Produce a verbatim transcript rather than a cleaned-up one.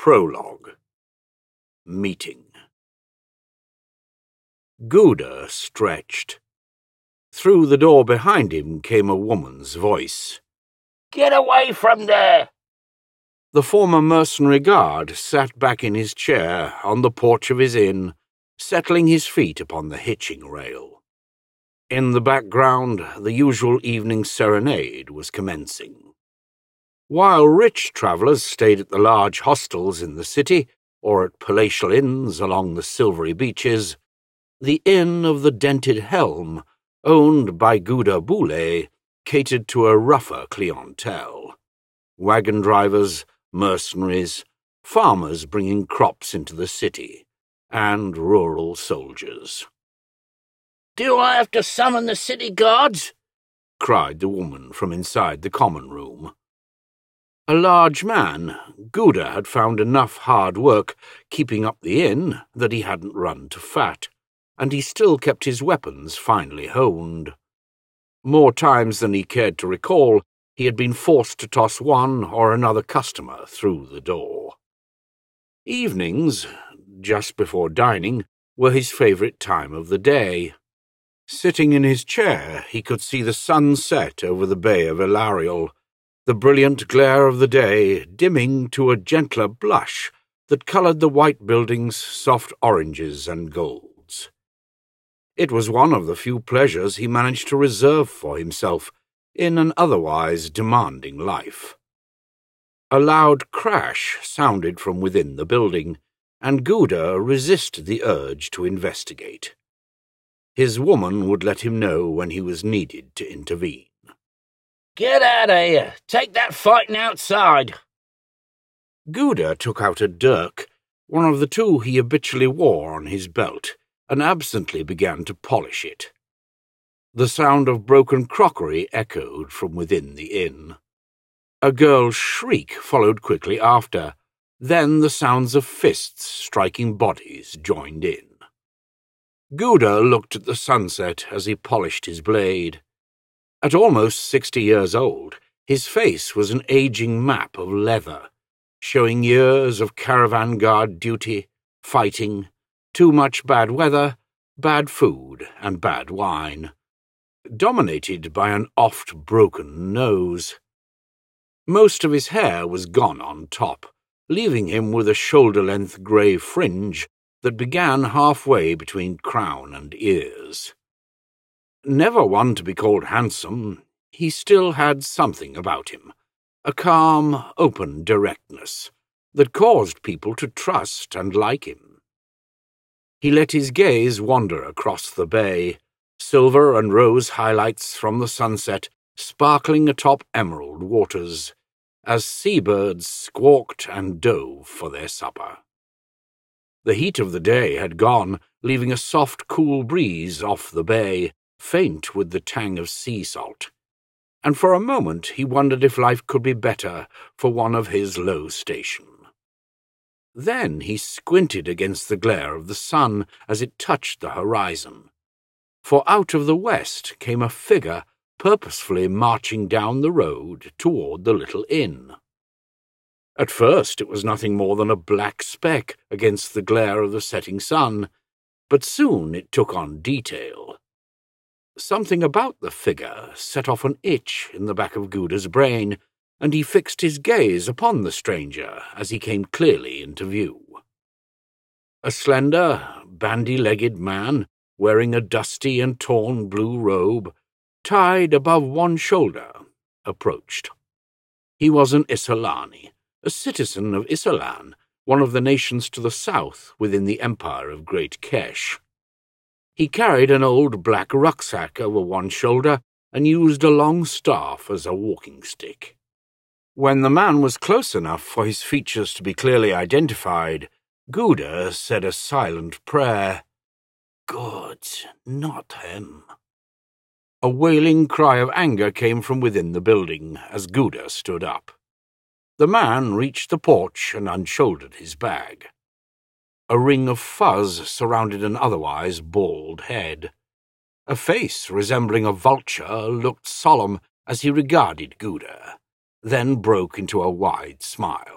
Prologue. Meeting. Gouda stretched. Through the door behind him came a woman's voice. "Get away from there!" The former mercenary guard sat back in his chair on the porch of his inn, settling his feet upon the hitching rail. In the background, the usual evening serenade was commencing. While rich travellers stayed at the large hostels in the city or at palatial inns along the silvery beaches, the Inn of the Dented Helm, owned by Gouda Boulet, catered to a rougher clientele. Wagon drivers, mercenaries, farmers bringing crops into the city, and rural soldiers. "Do I have to summon the city guards?" cried the woman from inside the common room. A large man, Gouda had found enough hard work keeping up the inn that he hadn't run to fat, and he still kept his weapons finely honed. More times than he cared to recall, he had been forced to toss one or another customer through the door. Evenings, just before dining, were his favourite time of the day. Sitting in his chair, he could see the sun set over the Bay of Ilarial, the brilliant glare of the day dimming to a gentler blush that coloured the white buildings soft oranges and golds. It was one of the few pleasures he managed to reserve for himself in an otherwise demanding life. A loud crash sounded from within the building, and Gouda resisted the urge to investigate. His woman would let him know when he was needed to intervene. "Get out of here! Take that fighting outside!" Gouda took out a dirk, one of the two he habitually wore on his belt, and absently began to polish it. The sound of broken crockery echoed from within the inn. A girl's shriek followed quickly after. Then the sounds of fists striking bodies joined in. Gouda looked at the sunset as he polished his blade. At almost sixty years old, his face was an aging map of leather, showing years of caravan guard duty, fighting, too much bad weather, bad food, and bad wine, dominated by an oft-broken nose. Most of his hair was gone on top, leaving him with a shoulder-length grey fringe that began halfway between crown and ears. Never one to be called handsome, he still had something about him, a calm, open directness that caused people to trust and like him. He let his gaze wander across the bay, silver and rose highlights from the sunset sparkling atop emerald waters, as seabirds squawked and dove for their supper. The heat of the day had gone, leaving a soft, cool breeze off the bay, faint with the tang of sea salt, and for a moment he wondered if life could be better for one of his low station. Then he squinted against the glare of the sun as it touched the horizon, for out of the west came a figure purposefully marching down the road toward the little inn. At first it was nothing more than a black speck against the glare of the setting sun, but soon it took on detail. Something about the figure set off an itch in the back of Gouda's brain, and he fixed his gaze upon the stranger as he came clearly into view. A slender, bandy-legged man, wearing a dusty and torn blue robe, tied above one shoulder, approached. He was an Isolani, a citizen of Isolan, one of the nations to the south within the empire of Great Kesh. He carried an old black rucksack over one shoulder and used a long staff as a walking stick. When the man was close enough for his features to be clearly identified, Gouda said a silent prayer. "Good, not him." A wailing cry of anger came from within the building as Gouda stood up. The man reached the porch and unshouldered his bag. A ring of fuzz surrounded an otherwise bald head. A face resembling a vulture looked solemn as he regarded Gouda, then broke into a wide smile.